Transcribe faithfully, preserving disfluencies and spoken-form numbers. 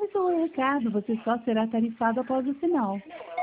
Esse é o recado. Você só será tarifado após o sinal.